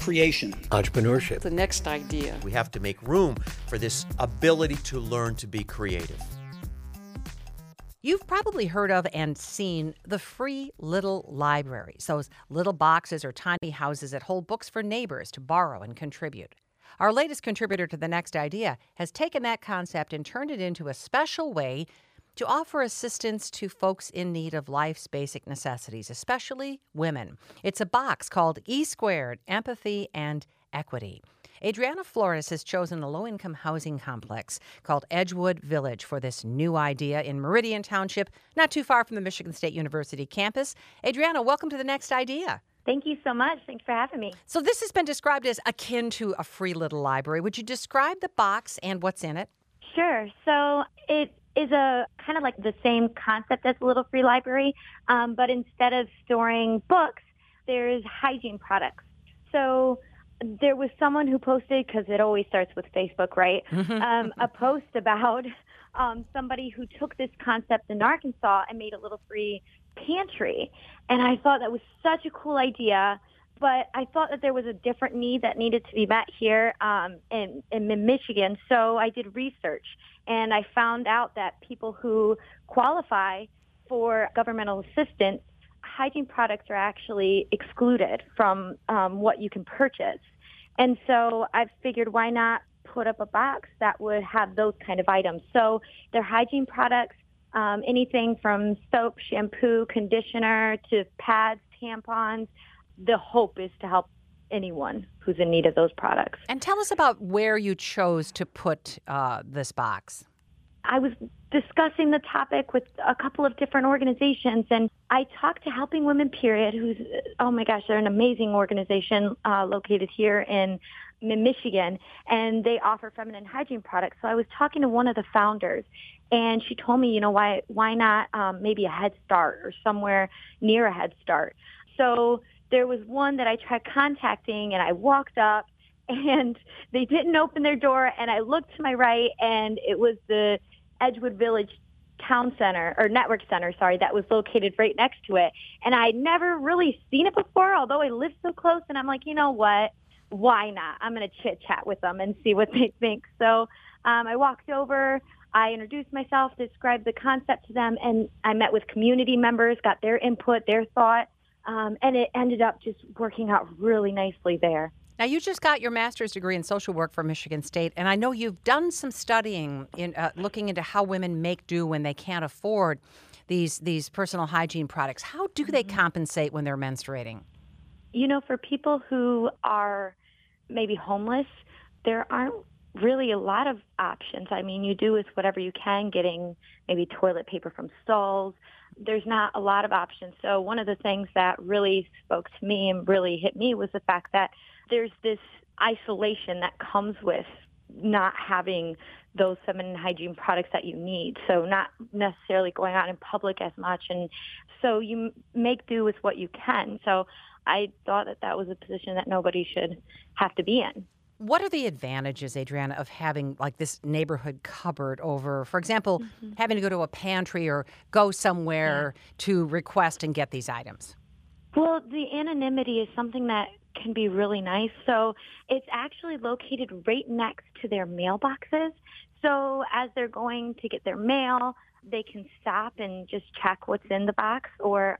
creation, entrepreneurship, the next idea. We have to make room for this ability to learn to be creative. You've probably heard of and seen the free little libraries, those little boxes or tiny houses that hold books for neighbors to borrow and contribute. Our latest contributor to The Next Idea has taken that concept and turned it into a special way to offer assistance to folks in need of life's basic necessities, especially women. It's a box called E2, Empathy and Equity. Adriana Flores has chosen a low-income housing complex called Edgewood Village for this new idea in Meridian Township, not too far from the Michigan State University campus. Adriana, welcome to The Next Idea. Thank you so much. Thanks for having me. So this has been described as akin to a free little library. Would you describe the box and what's in it? Sure. So it is a kind of like the same concept as a little free library, but instead of storing books, there's hygiene products. So there was someone who posted, because it always starts with Facebook, right? A post about somebody who took this concept in Arkansas and made a little free pantry. And I thought that was such a cool idea, but I thought that there was a different need that needed to be met here in Michigan. So I did research, and I found out that people who qualify for governmental assistance, hygiene products are actually excluded from what you can purchase. And so I figured, why not put up a box that would have those kind of items? So they're hygiene products, anything from soap, shampoo, conditioner, to pads, tampons. The hope is to help anyone who's in need of those products. And tell us about where you chose to put this box. I was discussing the topic with a couple of different organizations, and I talked to Helping Women Period, who's, oh my gosh, they're an amazing organization located here in Michigan, and they offer feminine hygiene products. So I was talking to one of the founders, and she told me, why not maybe a Head Start or somewhere near a Head Start. So there was one that I tried contacting, and I walked up, and they didn't open their door, and I looked to my right, and it was the Edgewood Village Town Center, or Network Center, that was located right next to it. And I'd never really seen it before, although I lived so close, and I'm like, you know what? Why not? I'm going to chit-chat with them and see what they think. So I walked over, I introduced myself, described the concept to them, and I met with community members, got their input, their thought, and it ended up just working out really nicely there. Now, you just got your master's degree in social work from Michigan State, and I know you've done some studying in looking into how women make do when they can't afford these personal hygiene products. How do they compensate when they're menstruating? For people who are maybe homeless, there aren't really a lot of options. I mean, you do with whatever you can, getting maybe toilet paper from stalls. There's not a lot of options. So one of the things that really spoke to me and really hit me was the fact that there's this isolation that comes with not having those feminine hygiene products that you need. So not necessarily going out in public as much. And so you make do with what you can. So I thought that was a position that nobody should have to be in. What are the advantages, Adriana, of having like this neighborhood cupboard over, for example, having to go to a pantry or go somewhere to request and get these items? Well, the anonymity is something that can be really nice. So it's actually located right next to their mailboxes. So as they're going to get their mail, they can stop and just check what's in the box, or,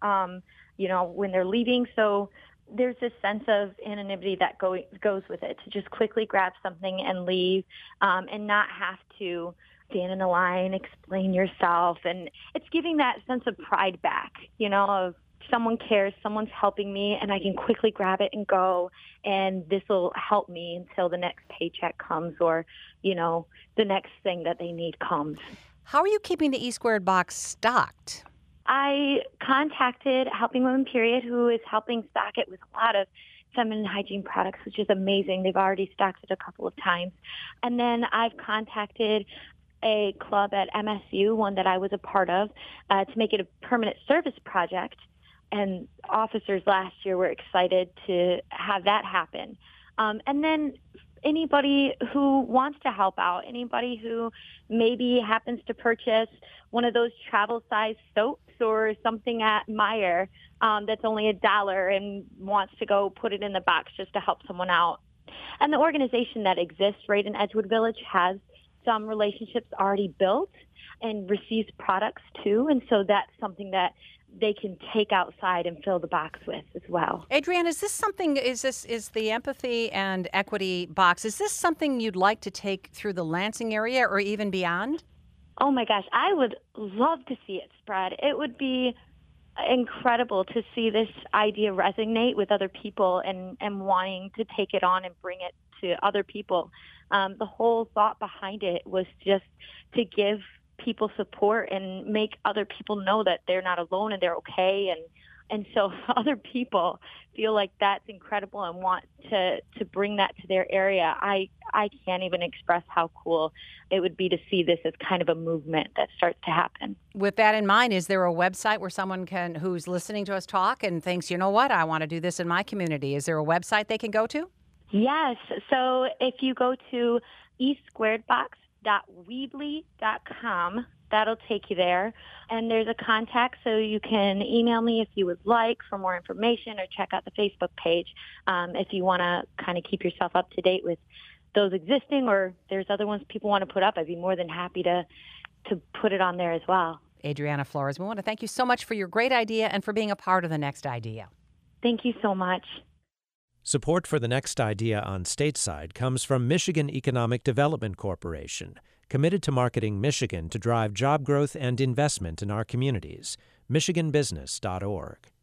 when they're leaving. So there's this sense of anonymity that goes with it, to just quickly grab something and leave, and not have to stand in a line, explain yourself. And it's giving that sense of pride back, of someone cares, someone's helping me, and I can quickly grab it and go, and this will help me until the next paycheck comes, or, the next thing that they need comes. How are you keeping the E2 box stocked? I contacted Helping Women Period, who is helping stock it with a lot of feminine hygiene products, which is amazing. They've already stocked it a couple of times. And then I've contacted a club at MSU, one that I was a part of, to make it a permanent service project. And officers last year were excited to have that happen. And then anybody who wants to help out, anybody who maybe happens to purchase one of those travel-size soaps or something at Meijer that's only $1 and wants to go put it in the box just to help someone out. And the organization that exists right in Edgewood Village has some relationships already built and receives products too. And so that's something that they can take outside and fill the box with as well. Adrienne, is the empathy and equity box, is this something you'd like to take through the Lansing area or even beyond? Oh my gosh, I would love to see it spread. It would be incredible to see this idea resonate with other people and wanting to take it on and bring it to other people. The whole thought behind it was just to give people support and make other people know that they're not alone and they're okay. And so other people feel like that's incredible and want to bring that to their area. I can't even express how cool it would be to see this as kind of a movement that starts to happen. With that in mind, is there a website where someone who's listening to us talk and thinks, you know what, I want to do this in my community? Is there a website they can go to? Yes. So if you go to esquaredbox.weebly.com, that'll take you there. And there's a contact, so you can email me if you would like for more information or check out the Facebook page if you want to kind of keep yourself up to date with those existing, or there's other ones people want to put up. I'd be more than happy to put it on there as well. Adriana Flores, we want to thank you so much for your great idea and for being a part of The Next Idea. Thank you so much. Support for The Next Idea on Stateside comes from Michigan Economic Development Corporation, committed to marketing Michigan to drive job growth and investment in our communities. MichiganBusiness.org.